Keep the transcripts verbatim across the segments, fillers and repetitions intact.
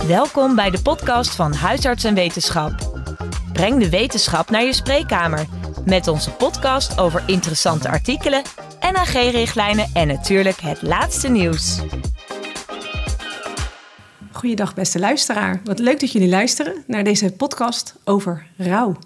Welkom bij de podcast van Huisarts en Wetenschap. Breng de wetenschap naar je spreekkamer met onze podcast over interessante artikelen, N A G-richtlijnen en natuurlijk het laatste nieuws. Goeiedag beste luisteraar. Wat leuk dat jullie luisteren naar deze podcast over rouw.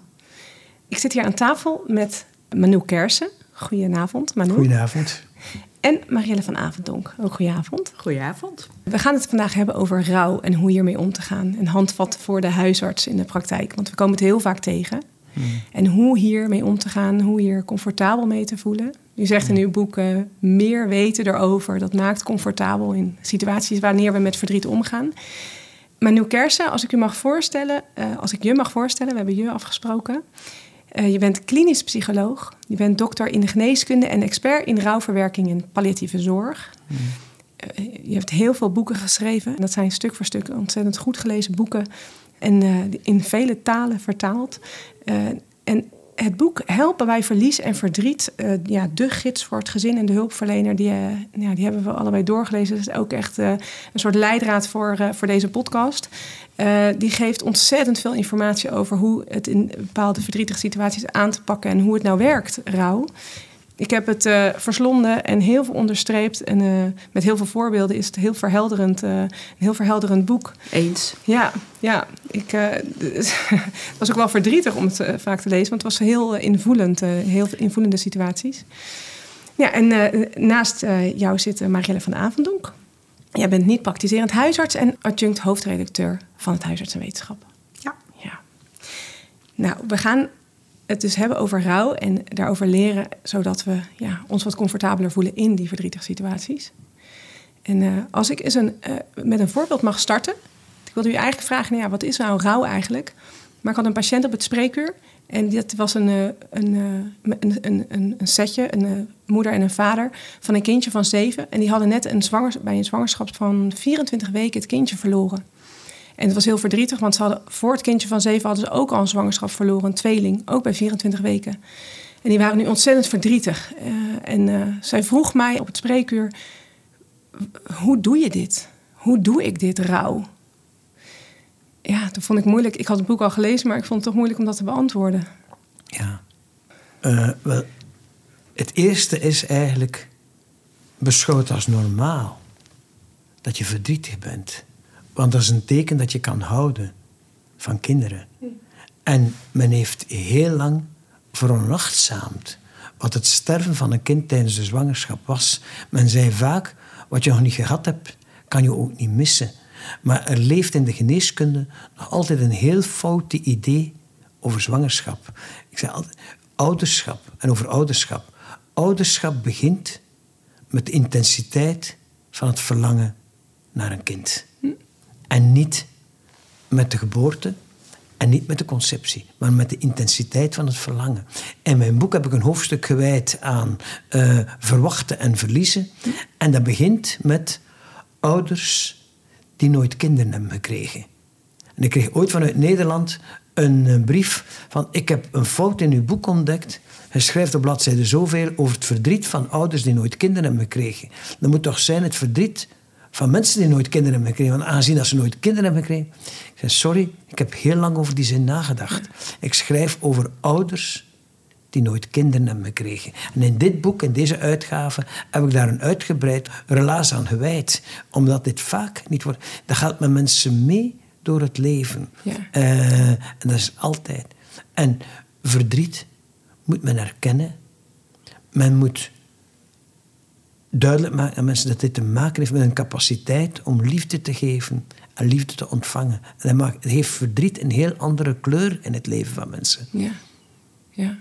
Ik zit hier aan tafel met Manu Kersen. Goedenavond, Manu. Goedenavond. En Marielle van Avondonk. Ook goedenavond. Goedenavond. We gaan het vandaag hebben over rouw en hoe hiermee om te gaan. En handvatten voor de huisarts in de praktijk. Want we komen het heel vaak tegen. Hmm. En hoe hiermee om te gaan, hoe hier comfortabel mee te voelen. U zegt in uw boek uh, meer weten erover. Dat maakt comfortabel in situaties wanneer we met verdriet omgaan. Manu Kersen, als ik u mag voorstellen, uh, als ik je mag voorstellen, we hebben je afgesproken. Uh, je bent klinisch psycholoog. Je bent dokter in de geneeskunde en expert in rouwverwerking en palliatieve zorg. Mm. Uh, je hebt heel veel boeken geschreven. Dat zijn stuk voor stuk ontzettend goed gelezen boeken. En uh, in vele talen vertaald. Uh, en het boek Helpen bij verlies en verdriet. Uh, ja, de gids voor het gezin en de hulpverlener. Die, uh, ja, die hebben we allebei doorgelezen. Dat is ook echt uh, een soort leidraad voor, uh, voor deze podcast. Uh, die geeft ontzettend veel informatie over hoe het in bepaalde verdrietige situaties aan te pakken en hoe het nou werkt, rouw. Ik heb het uh, verslonden en heel veel onderstreept. En uh, met heel veel voorbeelden is het heel verhelderend, uh, een heel verhelderend boek. Eens. Ja, ja. Ik, uh, het was ook wel verdrietig om het uh, vaak te lezen, want het was heel uh, invoelend, uh, heel invoelende situaties. Ja, en uh, naast uh, jou zit uh, Marielle van Avondonk. Jij bent niet praktiserend huisarts en adjunct hoofdredacteur van het Huisarts en Wetenschap. Ja. ja. Nou, we gaan het dus hebben over rouw en daarover leren, zodat we ja, ons wat comfortabeler voelen in die verdrietige situaties. En uh, als ik eens een, uh, met een voorbeeld mag starten. Ik wilde u eigenlijk vragen, nou ja, wat is nou rouw eigenlijk? Maar ik had een patiënt op het spreekuur. En dat was een, een, een, een, een, een setje, een moeder en een vader van een kindje van zeven. En die hadden net een zwangers, bij een zwangerschap van vierentwintig weken het kindje verloren. En het was heel verdrietig, want ze hadden, voor het kindje van zeven hadden ze ook al een zwangerschap verloren, een tweeling, ook bij vierentwintig weken. En die waren nu ontzettend verdrietig. Uh, en uh, zij vroeg mij op het spreekuur, hoe doe je dit? Hoe doe ik dit rouw? Ja, dat vond ik moeilijk. Ik had het boek al gelezen, maar ik vond het toch moeilijk om dat te beantwoorden. Ja. Uh, wel, het eerste is eigenlijk, beschouw het als normaal dat je verdrietig bent. Want dat is een teken dat je kan houden van kinderen. Hm. En men heeft heel lang veronachtzaamd wat het sterven van een kind tijdens de zwangerschap was. Men zei vaak, wat je nog niet gehad hebt, kan je ook niet missen. Maar er leeft in de geneeskunde nog altijd een heel fout idee over zwangerschap. Ik zeg altijd, ouderschap en over ouderschap. Ouderschap begint met de intensiteit van het verlangen naar een kind. Hm. En niet met de geboorte en niet met de conceptie, maar met de intensiteit van het verlangen. In mijn boek heb ik een hoofdstuk gewijd aan uh, verwachten en verliezen. Hm. En dat begint met ouders die nooit kinderen hebben gekregen. En ik kreeg ooit vanuit Nederland een, een brief van, ik heb een fout in uw boek ontdekt. Hij schrijft op bladzijde zoveel over het verdriet van ouders die nooit kinderen hebben gekregen. Dat moet toch zijn het verdriet van mensen die nooit kinderen hebben gekregen. Want aangezien dat ze nooit kinderen hebben gekregen. Ik zei, sorry, ik heb heel lang over die zin nagedacht. Ik schrijf over ouders die nooit kinderen hebben gekregen. En in dit boek, in deze uitgave, heb ik daar een uitgebreid relaas aan gewijd. Omdat dit vaak niet wordt. Dat gaat met mensen mee door het leven. Ja. Uh, en dat is altijd. En verdriet moet men erkennen. Men moet duidelijk maken aan mensen dat dit te maken heeft met een capaciteit om liefde te geven en liefde te ontvangen. En dat maakt, het heeft verdriet een heel andere kleur in het leven van mensen. Ja, ja.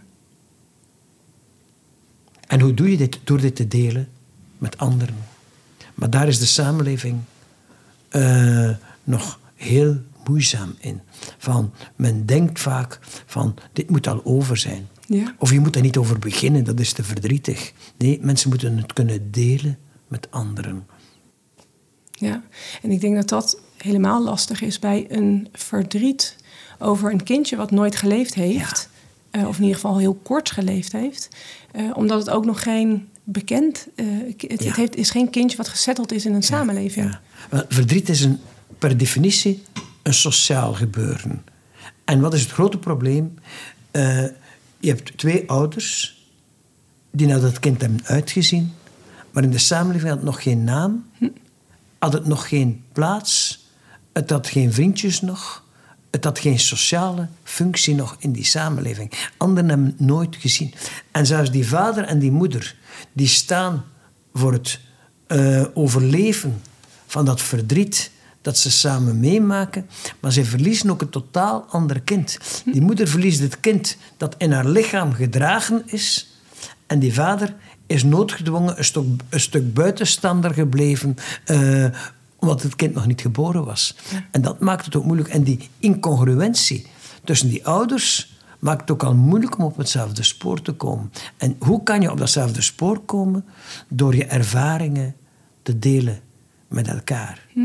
En hoe doe je dit? Door dit te delen met anderen. Maar daar is de samenleving uh, nog heel moeizaam in. Van, men denkt vaak van, dit moet al over zijn. Ja. Of je moet er niet over beginnen, dat is te verdrietig. Nee, mensen moeten het kunnen delen met anderen. Ja, en ik denk dat dat helemaal lastig is bij een verdriet over een kindje wat nooit geleefd heeft. Ja. Uh, of in ieder geval heel kort geleefd heeft. Uh, omdat het ook nog geen bekend... Uh, het, ja. het heeft, is geen kindje wat gesetteld is in een ja. samenleving. Ja. Maar verdriet is een per definitie een sociaal gebeuren. En wat is het grote probleem? Uh, je hebt twee ouders die naar dat kind hebben uitgezien, maar in de samenleving had het nog geen naam, had het nog geen plaats, het had geen vriendjes nog, het had geen sociale functie nog in die samenleving. Anderen hebben het nooit gezien. En zelfs die vader en die moeder, die staan voor het uh, overleven van dat verdriet dat ze samen meemaken, maar ze verliezen ook een totaal ander kind. Die moeder verliest het kind dat in haar lichaam gedragen is, en die vader is noodgedwongen een stuk, een stuk buitenstander gebleven, uh, omdat het kind nog niet geboren was. Ja. En dat maakt het ook moeilijk. En die incongruentie tussen die ouders maakt het ook al moeilijk om op hetzelfde spoor te komen. En hoe kan je op datzelfde spoor komen? Door je ervaringen te delen met elkaar. Hm.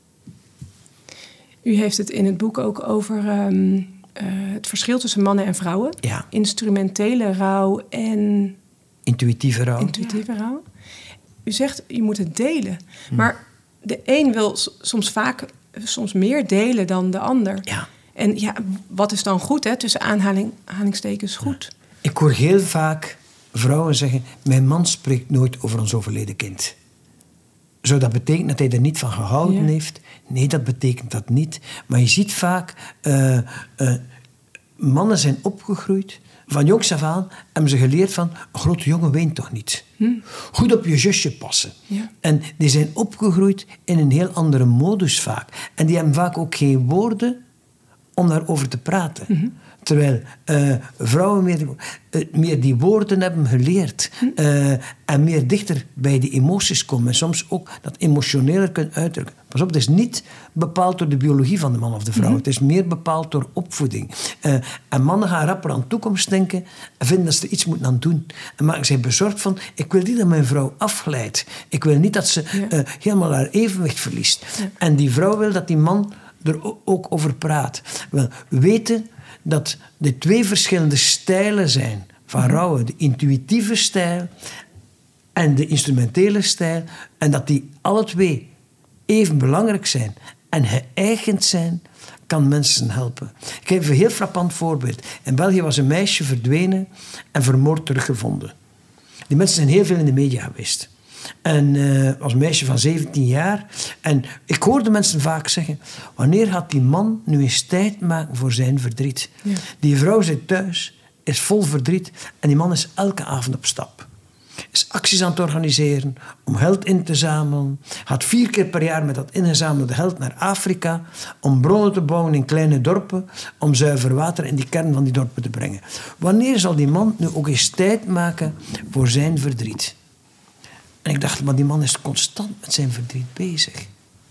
U heeft het in het boek ook over um, uh, het verschil tussen mannen en vrouwen. Ja. Instrumentele rouw en... Intuïtieve rouw. Intuïtieve ja. rouw. U zegt, je moet het delen. Hm. Maar de een wil soms vaak, soms meer delen dan de ander. Ja. En ja, wat is dan goed, hè? Tussen aanhaling, aanhalingstekens goed. Ja. Ik hoor heel vaak vrouwen zeggen, mijn man spreekt nooit over ons overleden kind. Zou dat betekenen dat hij er niet van gehouden ja. heeft? Nee, dat betekent dat niet. Maar je ziet vaak, uh, uh, mannen zijn opgegroeid. Van jongs af aan hebben ze geleerd van, een grote jongen weent toch niet. Hm. Goed op je zusje passen. Ja. En die zijn opgegroeid in een heel andere modus vaak. En die hebben vaak ook geen woorden om daarover te praten. Mm-hmm. Terwijl uh, vrouwen meer, uh, meer die woorden hebben geleerd. Uh, en meer dichter bij die emoties komen. En soms ook dat emotioneler kunnen uitdrukken. Pas op, het is niet bepaald door de biologie van de man of de vrouw. Mm-hmm. Het is meer bepaald door opvoeding. Uh, en mannen gaan rapper aan de toekomst denken en vinden dat ze er iets moeten aan doen. En maken zich bezorgd van, ik wil niet dat mijn vrouw afglijdt. Ik wil niet dat ze ja. uh, helemaal haar evenwicht verliest. Ja. En die vrouw wil dat die man er ook over praat. Wel, weten dat er twee verschillende stijlen zijn van mm-hmm. rouwen. De intuïtieve stijl en de instrumentele stijl. En dat die alle twee even belangrijk zijn en geëigend zijn, kan mensen helpen. Ik geef een heel frappant voorbeeld. In België was een meisje verdwenen en vermoord teruggevonden. Die mensen zijn heel veel in de media geweest. En uh, als meisje van zeventien jaar. En ik hoorde mensen vaak zeggen, wanneer gaat die man nu eens tijd maken voor zijn verdriet? Ja. Die vrouw zit thuis, is vol verdriet en die man is elke avond op stap. Is acties aan het organiseren om geld in te zamelen. Gaat vier keer per jaar met dat ingezamelde geld naar Afrika om bronnen te bouwen in kleine dorpen, om zuiver water in die kern van die dorpen te brengen. Wanneer zal die man nu ook eens tijd maken voor zijn verdriet? En ik dacht, maar die man is constant met zijn verdriet bezig.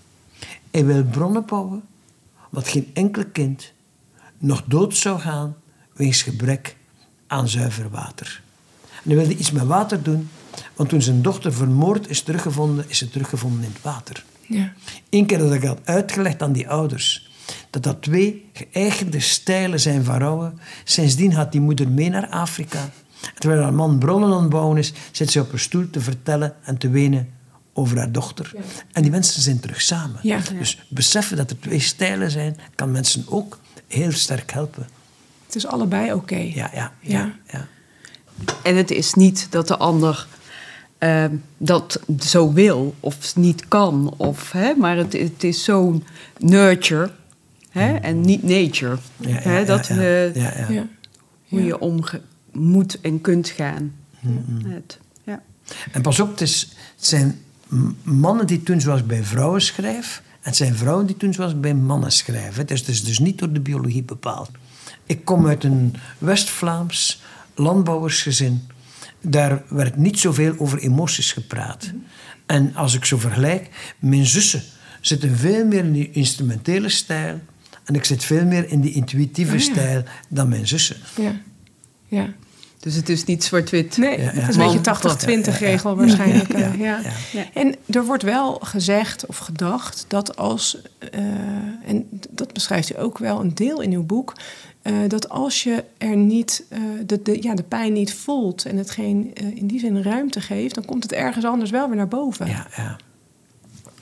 Hij wil bronnen bouwen, wat geen enkel kind nog dood zou gaan wegens gebrek aan zuiver water. En hij wilde iets met water doen, want toen zijn dochter vermoord is teruggevonden, is ze teruggevonden in het water. Ja. Eén keer dat ik had uitgelegd aan die ouders, dat dat twee geëigende stijlen zijn van rouwen. Sindsdien gaat die moeder mee naar Afrika. Terwijl haar man bronnen aan het bouwen is, zit ze op haar stoel te vertellen en te wenen over haar dochter. Ja. En die mensen zijn terug samen. Ja, ja. Dus beseffen dat er twee stijlen zijn, kan mensen ook heel sterk helpen. Het is allebei oké. Okay. Ja, ja, ja, ja. ja. En het is niet dat de ander uh, dat zo wil of niet kan. Of, hè, maar het, het is zo'n nurture hè, en niet nature. Ja, ja, hè, dat, ja, ja. Uh, ja, ja. Ja. Hoe je omgaat. Moet en kunt gaan. Mm-hmm. Het, ja. En pas op, het, is, het zijn mannen die toen zoals bij vrouwen schrijven, en het zijn vrouwen die toen zoals bij mannen schrijven. Het is dus, dus niet door de biologie bepaald. Ik kom uit een West-Vlaams landbouwersgezin. Daar werd niet zoveel over emoties gepraat. Mm-hmm. En als ik zo vergelijk, mijn zussen zitten veel meer in die instrumentele stijl en ik zit veel meer in die intuïtieve oh, ja. stijl dan mijn zussen. Ja. Ja. Dus het is niet zwart-wit. Nee, ja, ja. het is een beetje tachtig twintig regel ja, ja. waarschijnlijk. Ja, ja, ja. Ja. Ja. En er wordt wel gezegd of gedacht dat als, uh, en dat beschrijft u ook wel een deel in uw boek, uh, dat als je er niet, uh, de, de, ja, de pijn niet voelt en het geen uh, in die zin ruimte geeft, dan komt het ergens anders wel weer naar boven. Ja, ja.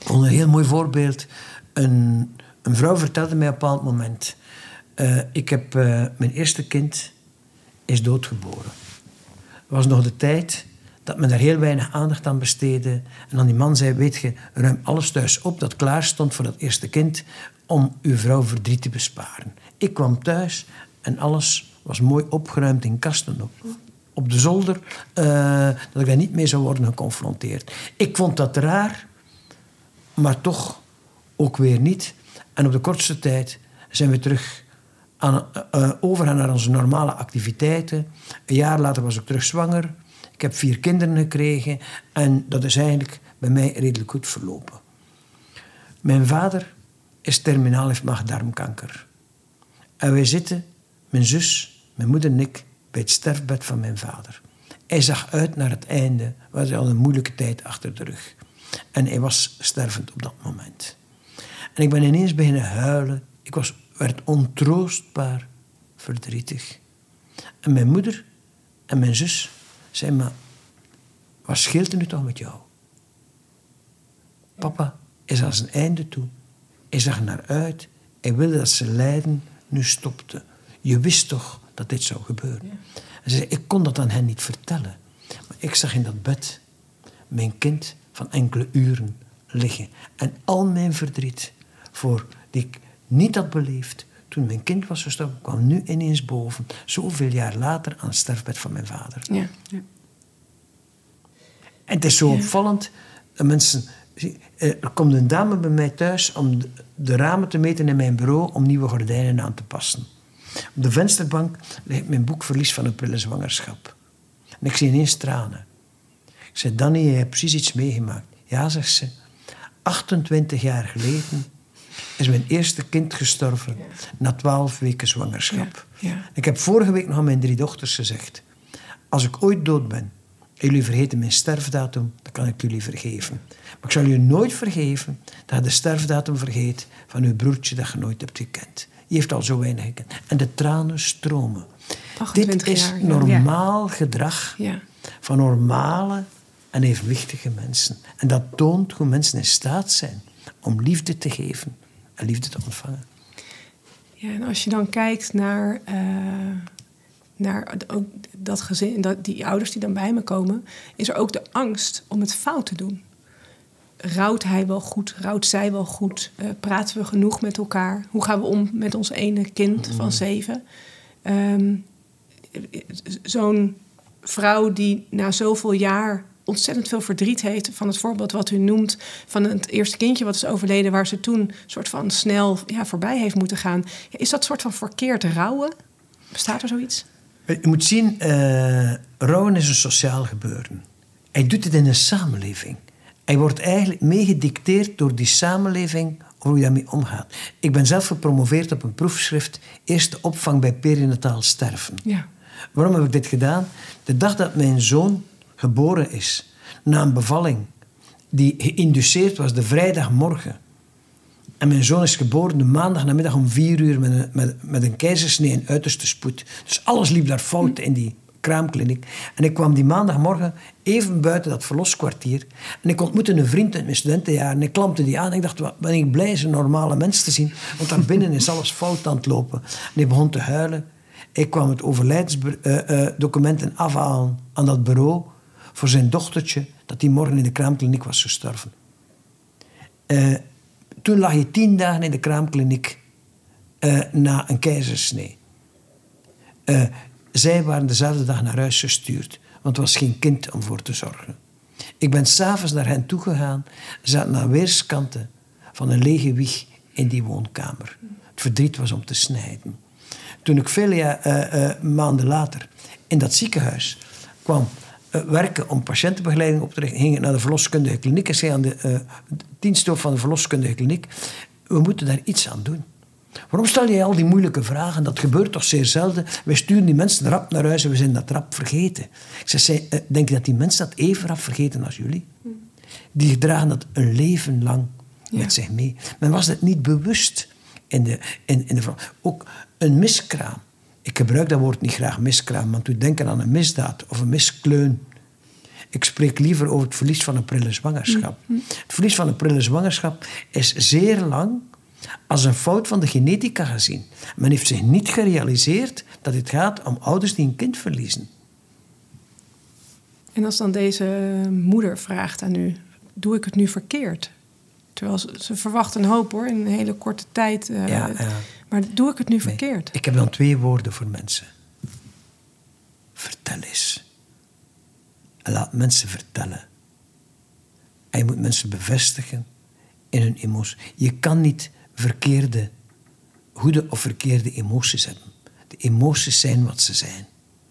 Een heel mooi voorbeeld. Een, een vrouw vertelde mij op een bepaald moment... Uh, ik heb... Uh, mijn eerste kind is doodgeboren. Het was nog de tijd dat men daar heel weinig aandacht aan besteedde. En dan die man zei, weet je, ruim alles thuis op dat klaar stond voor dat eerste kind... om uw vrouw verdriet te besparen. Ik kwam thuis en alles was mooi opgeruimd in kasten op, op de zolder... Uh, dat ik daar niet mee zou worden geconfronteerd. Ik vond dat raar, maar toch ook weer niet. En op de kortste tijd zijn we terug... Aan, uh, overgaan naar onze normale activiteiten. Een jaar later was ik terug zwanger. Ik heb vier kinderen gekregen. En dat is eigenlijk bij mij redelijk goed verlopen. Mijn vader is terminaal, heeft maag-darmkanker. En wij zitten, mijn zus, mijn moeder en ik, bij het sterfbed van mijn vader. Hij zag uit naar het einde. We hadden al een moeilijke tijd achter de rug. En hij was stervend op dat moment. En ik ben ineens beginnen huilen. Ik was... werd ontroostbaar verdrietig. En mijn moeder en mijn zus zeiden... maar wat scheelt er nu toch met jou? Papa is aan zijn einde toe. Hij zag naar uit. Hij wilde dat zijn lijden nu stopte. Je wist toch dat dit zou gebeuren? En ze zei, ik kon dat aan hen niet vertellen. Maar ik zag in dat bed mijn kind van enkele uren liggen. En al mijn verdriet voor die ik niet had beleefd toen mijn kind was gestorven, kwam nu ineens boven. Zoveel jaar later aan het sterfbed van mijn vader. Ja. Ja. En het is zo ja. opvallend. Dat mensen, er komt een dame bij mij thuis om de, de ramen te meten in mijn bureau om nieuwe gordijnen aan te passen. Op de vensterbank ligt mijn boek Verlies van een prille zwangerschap. En ik zie ineens tranen. Ik zei, Danny, je hebt precies iets meegemaakt. Ja, zegt ze. achtentwintig jaar geleden is mijn eerste kind gestorven, ja. na twaalf weken zwangerschap. Ja, ja. Ik heb vorige week nog aan mijn drie dochters gezegd, als ik ooit dood ben en jullie vergeten mijn sterfdatum, dan kan ik jullie vergeven. Maar ik zal jullie nooit vergeven dat je de sterfdatum vergeet van uw broertje dat je nooit hebt gekend. Die heeft al zo weinig gekend. En de tranen stromen. Dit is jaar, ja. normaal gedrag ja. van normale en evenwichtige mensen. En dat toont hoe mensen in staat zijn om liefde te geven en liefde te ontvangen. Ja, en als je dan kijkt naar, uh, naar ook dat gezin, dat, die ouders die dan bij me komen, is er ook de angst om het fout te doen. Rouwt hij wel goed? Rouwt zij wel goed? Uh, praten we genoeg met elkaar? Hoe gaan we om met ons ene kind van zeven? Um, zo'n vrouw die na zoveel jaar ontzettend veel verdriet heeft van het voorbeeld wat u noemt van het eerste kindje wat is overleden, waar ze toen soort van snel ja, voorbij heeft moeten gaan. Ja, is dat soort van verkeerd rouwen? Bestaat er zoiets? Je moet zien, uh, rouwen is een sociaal gebeuren. Hij doet het in een samenleving. Hij wordt eigenlijk meegedicteerd door die samenleving hoe je daarmee omgaat. Ik ben zelf gepromoveerd op een proefschrift Eerste opvang bij perinataal sterven. Ja. Waarom heb ik dit gedaan? De dag dat mijn zoon geboren is, na een bevalling die geïnduceerd was de vrijdagmorgen. En mijn zoon is geboren de maandagnamiddag om vier uur met een, met, met een keizersnee en uiterste spoed. Dus alles liep daar fout in die kraamkliniek. En ik kwam die maandagmorgen even buiten dat verloskwartier. En ik ontmoette een vriend uit mijn studentenjaar. En ik klampte die aan. En ik dacht, wat ben ik blij een normale mens te zien. Want daar binnen is alles fout aan het lopen. En hij begon te huilen. Ik kwam het overlijdensdocumenten uh, uh, afhalen aan dat bureau voor zijn dochtertje, dat die morgen in de kraamkliniek was gestorven. Uh, toen lag hij tien dagen in de kraamkliniek uh, na een keizersnee. Uh, zij waren dezelfde dag naar huis gestuurd, want er was geen kind om voor te zorgen. Ik ben s'avonds naar hen toegegaan, zaten aan weerskanten van een lege wieg in die woonkamer. Het verdriet was om te snijden. Toen ik vele uh, uh, maanden later in dat ziekenhuis kwam uh, werken om patiëntenbegeleiding op te richten, ging ik naar de verloskundige kliniek en zei aan de uh, diensthoofd van de verloskundige kliniek, we moeten daar iets aan doen. Waarom stel jij al die moeilijke vragen? Dat gebeurt toch zeer zelden. Wij sturen die mensen rap naar huis en we zijn dat rap vergeten. Ik zei, uh, denk je dat die mensen dat even rap vergeten als jullie? Die dragen dat een leven lang met ja. zich mee. Men was het niet bewust. In de, in, in de, ook een miskraam. Ik gebruik dat woord niet graag, miskraam, want we denken aan een misdaad of een miskleun. Ik spreek liever over het verlies van een prille zwangerschap. Mm. Het verlies van een prille zwangerschap is zeer lang als een fout van de genetica gezien. Men heeft zich niet gerealiseerd dat het gaat om ouders die een kind verliezen. En als dan deze moeder vraagt aan u, doe ik het nu verkeerd? Terwijl ze, ze verwacht een hoop hoor, in een hele korte tijd. Uh, ja, ja. Maar doe ik het nu nee, verkeerd? Ik heb dan twee woorden voor mensen. Vertel eens. En laat mensen vertellen. En je moet mensen bevestigen in hun emoties. Je kan niet verkeerde, goede of verkeerde emoties hebben. De emoties zijn wat ze zijn.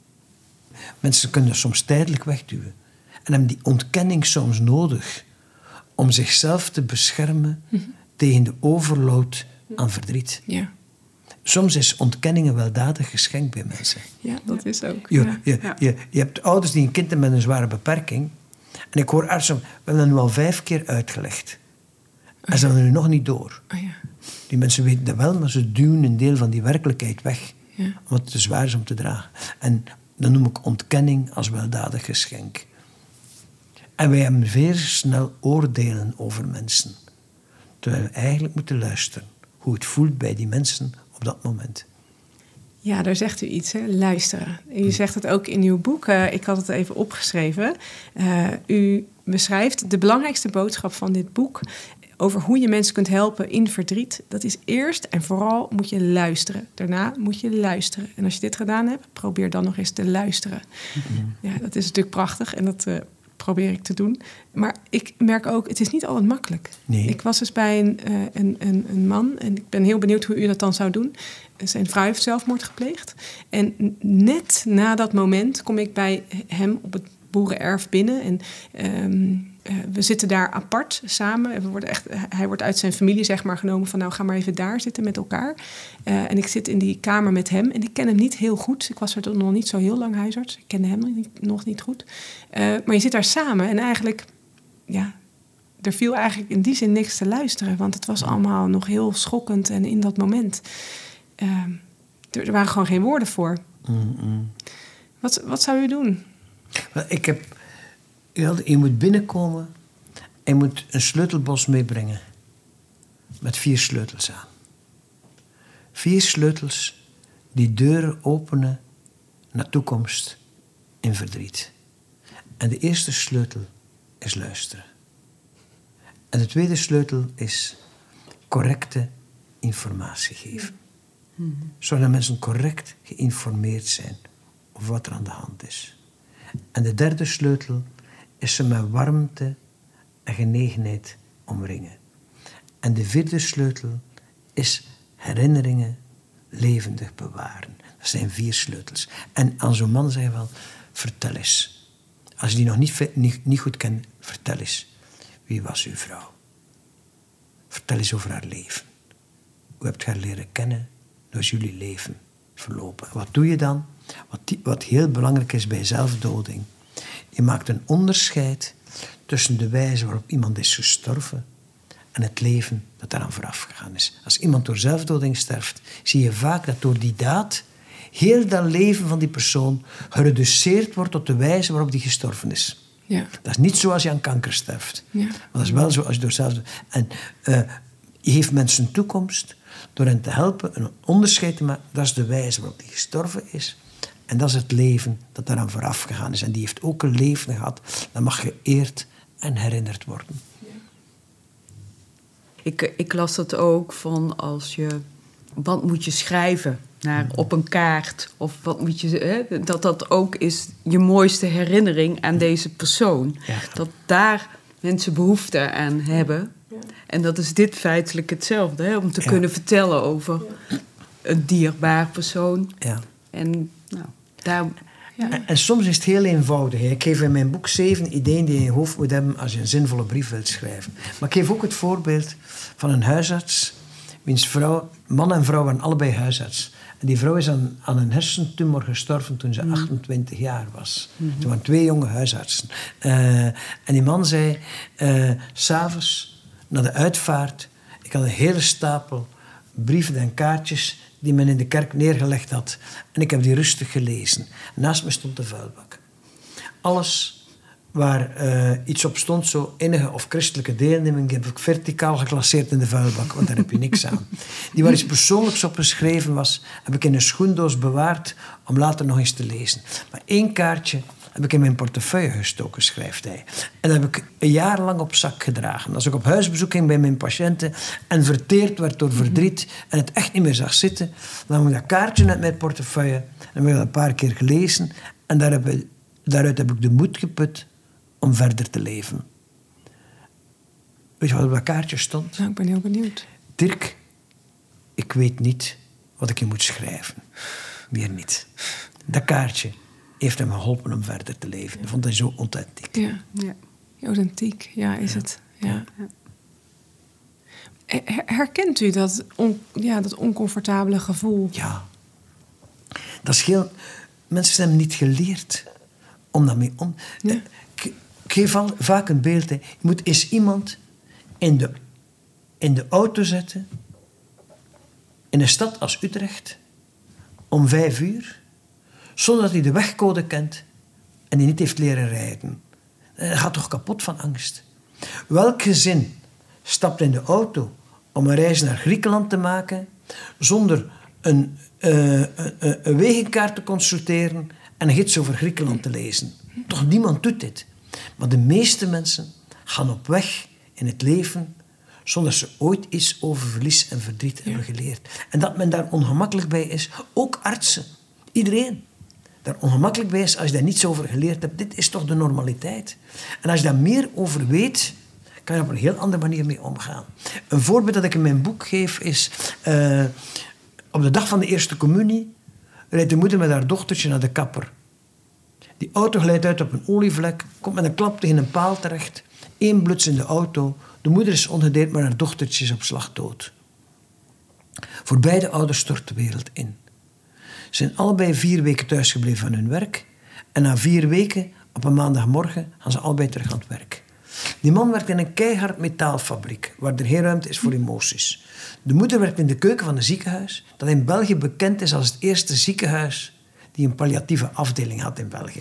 Mensen kunnen dat soms tijdelijk wegduwen. En hebben die ontkenning soms nodig om zichzelf te beschermen mm-hmm. tegen de overload aan verdriet. Ja. Soms is ontkenning een weldadig geschenk bij mensen. Ja, dat is ook. Je, ja. je, ja. je, je hebt ouders die een kind hebben met een zware beperking. En ik hoor artsen, we hebben dat nu al vijf keer uitgelegd. En oh, ze hebben er nu nog niet door. Oh, ja. Die mensen weten dat wel, maar ze duwen een deel van die werkelijkheid weg. Ja. Omdat het te zwaar is om te dragen. En dan noem ik ontkenning als weldadig geschenk. En wij hebben zeer snel oordelen over mensen. Terwijl we eigenlijk moeten luisteren. Hoe het voelt bij die mensen op dat moment. Ja, daar zegt u iets, hè? Luisteren. U zegt het ook in uw boek. Uh, ik had het even opgeschreven. Uh, u beschrijft de belangrijkste boodschap van dit boek over hoe je mensen kunt helpen in verdriet. Dat is eerst en vooral moet je luisteren. Daarna moet je luisteren. En als je dit gedaan hebt, probeer dan nog eens te luisteren. Mm-hmm. Ja, dat is natuurlijk prachtig en dat uh, probeer ik te doen. Maar ik merk ook, het is niet altijd makkelijk. Nee. Ik was dus bij een, uh, een, een, een man en ik ben heel benieuwd hoe u dat dan zou doen. Zijn vrouw heeft zelfmoord gepleegd. En net na dat moment kom ik bij hem op het boerenerf binnen. En um, uh, we zitten daar apart samen. We worden echt, hij wordt uit zijn familie zeg maar genomen van nou ga maar even daar zitten met elkaar. Uh, en ik zit in die kamer met hem en ik ken hem niet heel goed. Ik was er toch nog niet zo heel lang huisarts. Ik kende hem nog niet, nog niet goed. Uh, maar je zit daar samen en eigenlijk, ja, er viel eigenlijk in die zin niks te luisteren. Want het was allemaal nog heel schokkend en in dat moment. Uh, er, er waren gewoon geen woorden voor. Mm-mm. Wat, wat zou u doen? Wel, ik heb... Je moet binnenkomen en je moet een sleutelbos meebrengen. Met vier sleutels aan. Vier sleutels die deuren openen naar toekomst in verdriet. En de eerste sleutel is luisteren. En de tweede sleutel is correcte informatie geven. Mm-hmm. Zodat mensen correct geïnformeerd zijn over wat er aan de hand is. En de derde sleutel is ze met warmte en genegenheid omringen. En de vierde sleutel is herinneringen levendig bewaren. Dat zijn vier sleutels. En aan zo'n man zeggen wel, vertel eens. Als je die nog niet, niet, niet goed kent, vertel eens. Wie was uw vrouw? Vertel eens over haar leven. Hoe hebt u haar leren kennen? Hoe is jullie leven verlopen? Wat doe je dan? Wat, die, wat heel belangrijk is bij zelfdoding. Je maakt een onderscheid tussen de wijze waarop iemand is gestorven en het leven dat daaraan vooraf gegaan is. Als iemand door zelfdoding sterft, zie je vaak dat door die daad heel dat leven van die persoon gereduceerd wordt tot de wijze waarop die gestorven is. Ja. Dat is niet zoals je aan kanker sterft. Ja. Maar dat is wel zo als je door zelfdoding... En uh, je geeft mensen toekomst door hen te helpen een onderscheid te maken. Dat is de wijze waarop die gestorven is. En dat is het leven dat daaraan vooraf gegaan is. En die heeft ook een leven gehad. Dat mag geëerd en herinnerd worden. Ja. Ik, ik las dat ook van als je... Wat moet je schrijven naar, op een kaart? Of wat moet je... Hè, dat dat ook is je mooiste herinnering aan deze persoon. Ja. Dat daar mensen behoefte aan hebben. Ja. En dat is dit feitelijk hetzelfde. Hè, om te ja. kunnen vertellen over ja. een dierbaar persoon. Ja. En nou, daar... Ja. En, en soms is het heel eenvoudig. Hè. Ik geef in mijn boek zeven ideeën die je in je hoofd moet hebben als je een zinvolle brief wilt schrijven. Maar ik geef ook het voorbeeld van een huisarts, wiens vrouw, man en vrouw waren allebei huisarts. En die vrouw is aan, aan een hersentumor gestorven toen ze mm. achtentwintig jaar was. Mm-hmm. Toen waren twee jonge huisartsen. Uh, en die man zei, uh, 's avonds na de uitvaart, ik had een hele stapel brieven en kaartjes die men in de kerk neergelegd had. En ik heb die rustig gelezen. Naast me stond de vuilbak. Alles waar uh, iets op stond, zo innige of christelijke deelneming, die heb ik verticaal geclasseerd in de vuilbak, want daar heb je niks aan. Die waar iets persoonlijks op geschreven was, heb ik in een schoendoos bewaard om later nog eens te lezen. Maar één kaartje heb ik in mijn portefeuille gestoken, schrijft hij. En dat heb ik een jaar lang op zak gedragen. Als ik op huisbezoek ging bij mijn patiënten en verteerd werd door verdriet en het echt niet meer zag zitten, dan nam ik dat kaartje uit mijn portefeuille en heb ik dat een paar keer gelezen en daar heb ik, daaruit heb ik de moed geput om verder te leven. Weet je wat op dat kaartje stond? Nou, ik ben heel benieuwd. Dirk, ik weet niet wat ik je moet schrijven. Meer niet. Dat kaartje heeft hem geholpen om verder te leven. Ik vond hij zo authentiek. Ja, Ja. authentiek. Ja, is Ja. het. Ja. Her- Herkent u dat, on, ja, dat oncomfortabele gevoel? Ja. Dat is heel... Mensen hebben niet geleerd om daarmee om... Ja. Ik, ik geef al, vaak een beeld. Hè. Je moet eens iemand in de, in de auto zetten, in een stad als Utrecht, om vijf uur, zonder dat hij de wegcode kent en die niet heeft leren rijden. Hij gaat toch kapot van angst. Welk gezin stapt in de auto om een reis naar Griekenland te maken zonder een, uh, een, een wegenkaart te consulteren en een gids over Griekenland te lezen? Toch niemand doet dit. Maar de meeste mensen gaan op weg in het leven zonder dat ze ooit iets over verlies en verdriet hebben geleerd. En dat men daar ongemakkelijk bij is, ook artsen, iedereen daar ongemakkelijk bij is als je daar niets over geleerd hebt. Dit is toch de normaliteit. En als je daar meer over weet, kan je op een heel andere manier mee omgaan. Een voorbeeld dat ik in mijn boek geef is... Uh, op de dag van de eerste communie rijdt de moeder met haar dochtertje naar de kapper. Die auto glijdt uit op een olievlek, komt met een klap tegen een paal terecht. Eén bluts in de auto. De moeder is ongedeerd, maar haar dochtertje is op slag dood. Voor beide ouders stort de wereld in. Ze zijn allebei vier weken thuisgebleven van hun werk. En na vier weken, op een maandagmorgen, gaan ze allebei terug aan het werk. Die man werkt in een keihard metaalfabriek, waar er geen ruimte is voor emoties. De moeder werkt in de keuken van een ziekenhuis, dat in België bekend is als het eerste ziekenhuis die een palliatieve afdeling had in België.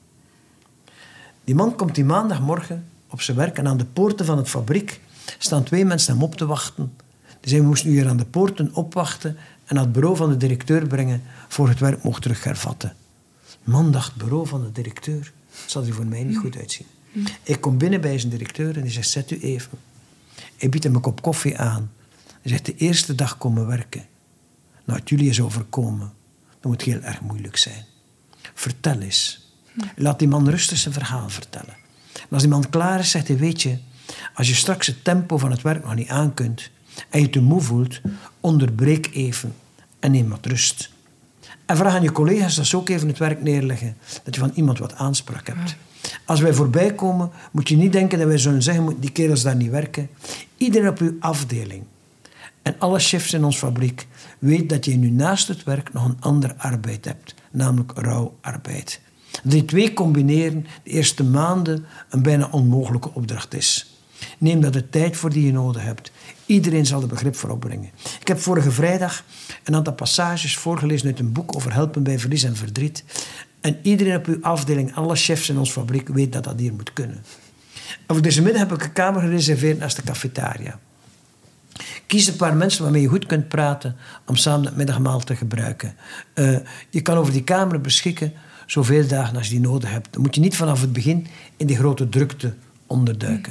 Die man komt die maandagmorgen op zijn werk en aan de poorten van het fabriek staan twee mensen hem op te wachten. Die zeiden, we moesten u hier aan de poorten opwachten en naar het bureau van de directeur brengen voor het werk mocht terug hervatten. De man dacht, bureau van de directeur, dat zal er voor mij niet goed uitzien. Ik kom binnen bij zijn directeur en die zegt, zet u even. Hij biedt hem een kop koffie aan. Hij zegt, de eerste dag komen werken. Nou, het jullie is overkomen. Dat moet heel erg moeilijk zijn. Vertel eens. Laat die man rustig zijn verhaal vertellen. En als die man klaar is, zegt hij, weet je, als je straks het tempo van het werk nog niet aan kunt en je te moe voelt, onderbreek even en neem wat rust. En vraag aan je collega's dat ze ook even het werk neerleggen, dat je van iemand wat aanspraak hebt. Als wij voorbij komen, moet je niet denken dat wij zullen zeggen, die kerels daar niet werken. Iedereen op uw afdeling en alle chefs in ons fabriek weet dat je nu naast het werk nog een andere arbeid hebt, namelijk rouwarbeid. Die twee combineren de eerste maanden een bijna onmogelijke opdracht is. Neem daar de tijd voor die je nodig hebt. Iedereen zal er begrip voor opbrengen. Ik heb vorige vrijdag een aantal passages voorgelezen uit een boek over helpen bij verlies en verdriet. En iedereen op uw afdeling, alle chefs in ons fabriek, weet dat dat hier moet kunnen. En voor deze middag heb ik een kamer gereserveerd naast de cafetaria. Kies een paar mensen waarmee je goed kunt praten om samen het middagmaal te gebruiken. Uh, je kan over die kamer beschikken zoveel dagen als je die nodig hebt. Dan moet je niet vanaf het begin in die grote drukte onderduiken.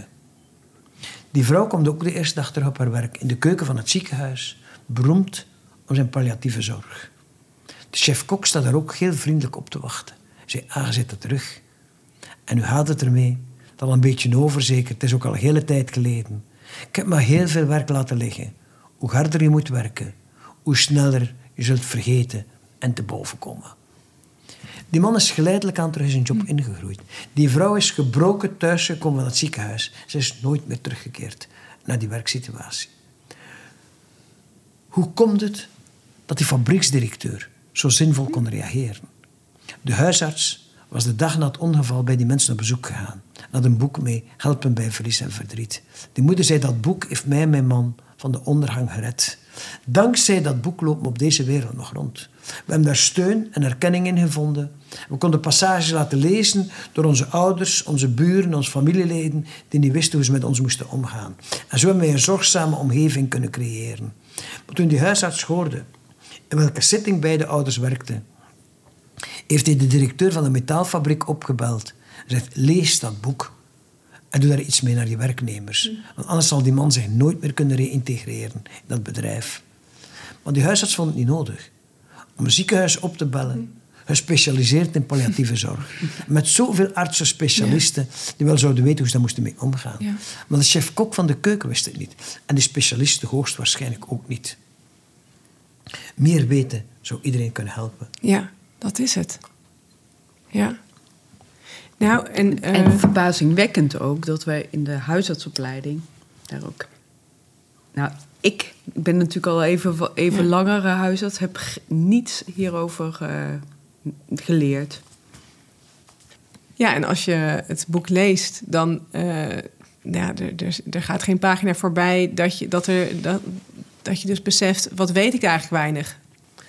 Die vrouw komt ook de eerste dag terug op haar werk in de keuken van het ziekenhuis, beroemd om zijn palliatieve zorg. De chef-kok staat daar ook heel vriendelijk op te wachten. Zij aangezet het terug. En u haalt het ermee. Het al een beetje over, zeker. Het is ook al een hele tijd geleden. Ik heb maar heel veel werk laten liggen. Hoe harder je moet werken, hoe sneller je zult vergeten en te boven komen. Die man is geleidelijk aan terug in zijn job ingegroeid. Die vrouw is gebroken thuisgekomen van het ziekenhuis. Ze is nooit meer teruggekeerd naar die werksituatie. Hoe komt het dat die fabrieksdirecteur zo zinvol kon reageren? De huisarts was de dag na het ongeval bij die mensen op bezoek gegaan. Had een boek mee, Helpen bij verlies en verdriet. Die moeder zei, dat boek heeft mij en mijn man van de ondergang gered. Dankzij dat boek lopen we op deze wereld nog rond. We hebben daar steun en erkenning in gevonden. We konden passages laten lezen door onze ouders, onze buren, onze familieleden, die niet wisten hoe ze met ons moesten omgaan. En zo hebben we een zorgzame omgeving kunnen creëren. Maar toen die huisarts hoorde in welke setting beide ouders werkten, heeft hij de directeur van de metaalfabriek opgebeld. Hij zegt, lees dat boek en doe daar iets mee naar je werknemers. Want anders zal die man zich nooit meer kunnen reïntegreren in dat bedrijf. Maar die huisarts vond het niet nodig om een ziekenhuis op te bellen, gespecialiseerd in palliatieve zorg. Met zoveel artsen, specialisten, die wel zouden weten hoe ze daar moesten mee omgaan. Ja. Maar de chef-kok van de keuken wist het niet. En de specialisten hoogstwaarschijnlijk ook niet. Meer weten zou iedereen kunnen helpen. Ja, dat is het. Ja. Nou, en, uh... en verbazingwekkend ook dat wij in de huisartsopleiding daar ook... Nou, ik ben natuurlijk al even, even ja. langere huisarts, heb g- niets hierover uh, geleerd. Ja, en als je het boek leest, dan uh, ja, er, er, er gaat geen pagina voorbij dat je, dat, er, dat, dat je dus beseft, wat weet ik eigenlijk weinig.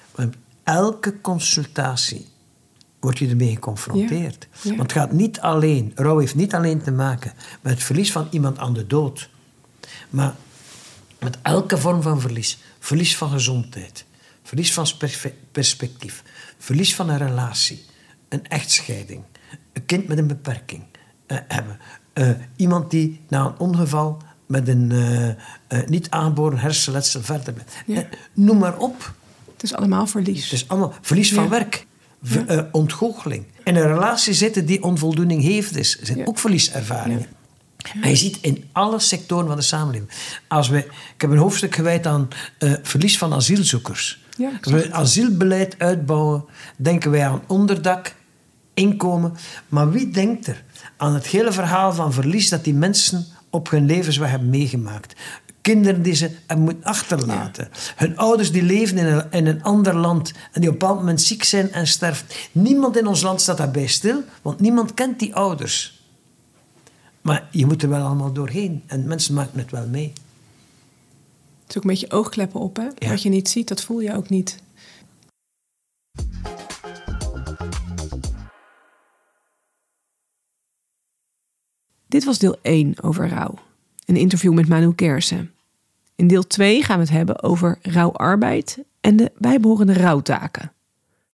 Elke consultatie word je ermee geconfronteerd. Ja. Ja. Want het gaat niet alleen, rouw heeft niet alleen te maken met het verlies van iemand aan de dood, maar met elke vorm van verlies. Verlies van gezondheid, verlies van perspectief, verlies van een relatie, een echtscheiding, een kind met een beperking uh, hebben. Uh, iemand die na een ongeval met een uh, uh, niet aangeboren hersenletsel verder bent. Ja. Uh, noem maar op. Het is allemaal verlies. Het is allemaal verlies van ja. werk, v- ja. uh, ontgoocheling. In een relatie zitten die onvoldoening heeft, is, zijn ja. ook verlieservaringen. Ja. Ja. En je ziet in alle sectoren van de samenleving. Als we, ik heb een hoofdstuk gewijd aan uh, verlies van asielzoekers. Ja, Als we asielbeleid uitbouwen, denken wij aan onderdak, inkomen. Maar wie denkt er aan het hele verhaal van verlies dat die mensen op hun levensweg hebben meegemaakt? Kinderen die ze hebben moeten achterlaten. Ja. Hun ouders die leven in een, in een ander land en die op een bepaald moment ziek zijn en sterven. Niemand in ons land staat daarbij stil, want niemand kent die ouders. Maar je moet er wel allemaal doorheen. En mensen maken het wel mee. Het is ook een beetje oogkleppen op, hè? Ja. Wat je niet ziet, dat voel je ook niet. Dit was deel één over rouw. Een interview met Manu Kersen. In deel twee gaan we het hebben over rouwarbeid en de bijbehorende rouwtaken.